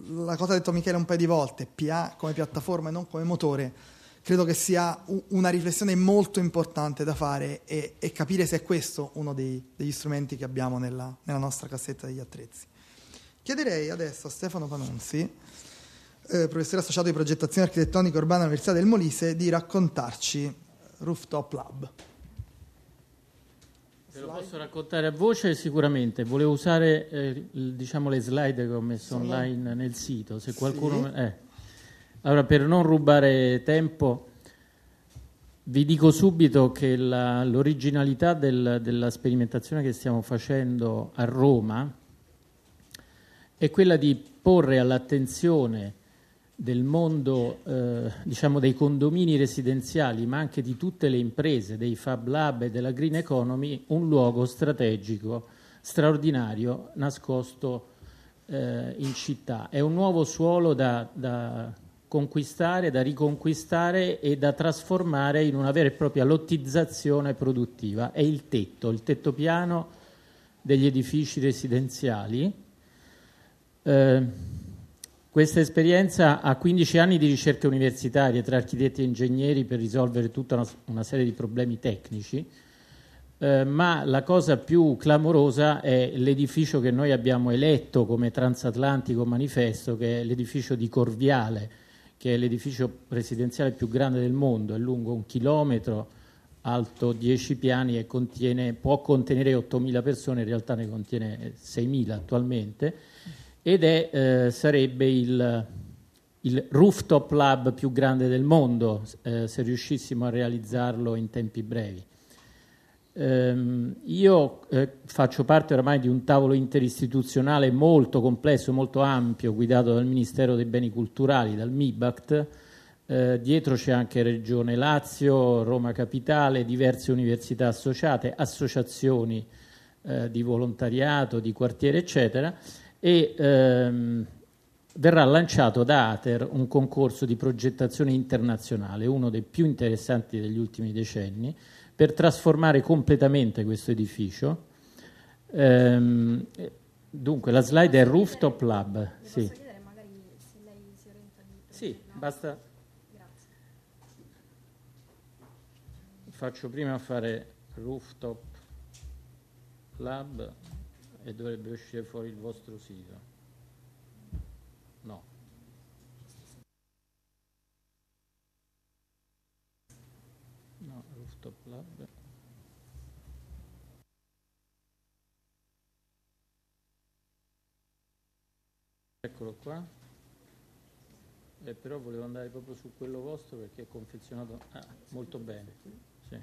la cosa ha detto Michele un paio di volte, PA come piattaforma e non come motore, credo che sia una riflessione molto importante da fare e capire se è questo uno degli strumenti che abbiamo nella nostra cassetta degli attrezzi. Chiederei adesso a Stefano Panunzi, professore associato di progettazione architettonica urbana all'Università del Molise, di raccontarci Rooftop Lab. Ve lo posso raccontare a voce sicuramente. Volevo usare diciamo le slide che ho messo online nel sito, se qualcuno... Sì. Allora, per non rubare tempo, vi dico subito che l'originalità della sperimentazione che stiamo facendo a Roma è quella di porre all'attenzione del mondo diciamo dei condomini residenziali, ma anche di tutte le imprese, dei Fab Lab e della Green Economy, un luogo strategico straordinario nascosto in città. È un nuovo suolo da conquistare, da riconquistare e da trasformare in una vera e propria lottizzazione produttiva. È il tetto piano degli edifici residenziali. Questa esperienza ha 15 anni di ricerche universitarie tra architetti e ingegneri per risolvere tutta una serie di problemi tecnici, ma la cosa più clamorosa è l'edificio che noi abbiamo eletto come transatlantico manifesto, che è l'edificio di Corviale, che è l'edificio residenziale più grande del mondo, è lungo 1 chilometro, alto 10 piani e può contenere 8.000 persone, in realtà ne contiene 6.000 attualmente, ed sarebbe il rooftop lab più grande del mondo, se riuscissimo a realizzarlo in tempi brevi. Io faccio parte oramai di un tavolo interistituzionale molto complesso, molto ampio, guidato dal Ministero dei Beni Culturali, dal MIBACT. Dietro c'è anche Regione Lazio, Roma Capitale, diverse università associate, associazioni di volontariato, di quartiere, eccetera, e verrà lanciato da Ater un concorso di progettazione internazionale, uno dei più interessanti degli ultimi decenni, per trasformare completamente questo edificio. Dunque, la slide è Rooftop Lab. Sì. Posso chiedere magari se lei si orienta di... Sì, basta. Grazie. Faccio prima fare Rooftop Lab e dovrebbe uscire fuori il vostro sito. No. No, Rooftop Lab. Eccolo qua. Però volevo andare proprio su quello vostro perché è confezionato molto bene. Sì.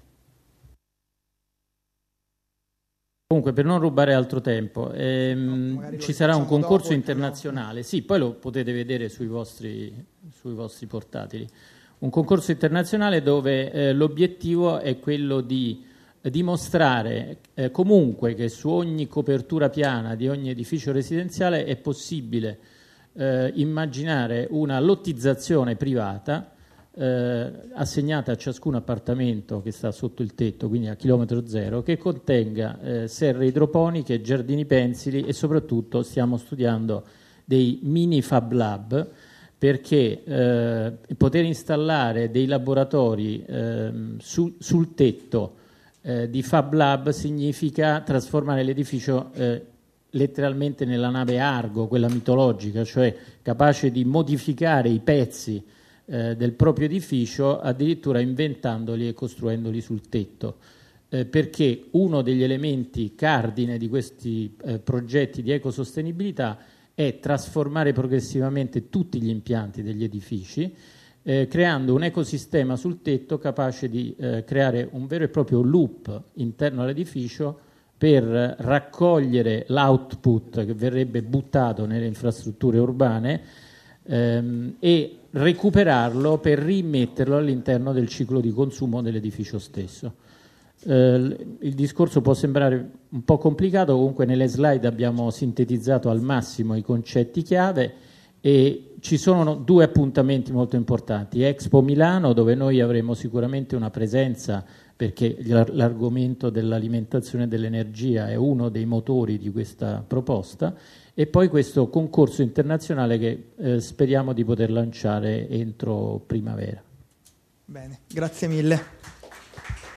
Comunque, per non rubare altro tempo, ci sarà un concorso internazionale. Sì, poi lo potete vedere sui vostri portatili. Un concorso internazionale dove l'obiettivo è quello di dimostrare comunque che su ogni copertura piana di ogni edificio residenziale è possibile immaginare una lottizzazione privata assegnata a ciascun appartamento che sta sotto il tetto, quindi a chilometro zero, che contenga serre idroponiche, giardini pensili e soprattutto stiamo studiando dei mini Fab Lab, perché poter installare dei laboratori sul tetto di Fab Lab significa trasformare l'edificio letteralmente nella nave Argo, quella mitologica, cioè capace di modificare i pezzi del proprio edificio addirittura inventandoli e costruendoli sul tetto, perché uno degli elementi cardine di questi progetti di ecosostenibilità è trasformare progressivamente tutti gli impianti degli edifici, creando un ecosistema sul tetto capace di creare un vero e proprio loop interno all'edificio per raccogliere l'output che verrebbe buttato nelle infrastrutture urbane e recuperarlo per rimetterlo all'interno del ciclo di consumo dell'edificio stesso. Il discorso può sembrare un po' complicato, comunque nelle slide abbiamo sintetizzato al massimo i concetti chiave e ci sono 2 appuntamenti molto importanti. Expo Milano, dove noi avremo sicuramente una presenza perché l'argomento dell'alimentazione dell'energia è uno dei motori di questa proposta, e poi questo concorso internazionale che speriamo di poter lanciare entro primavera. Bene, grazie mille.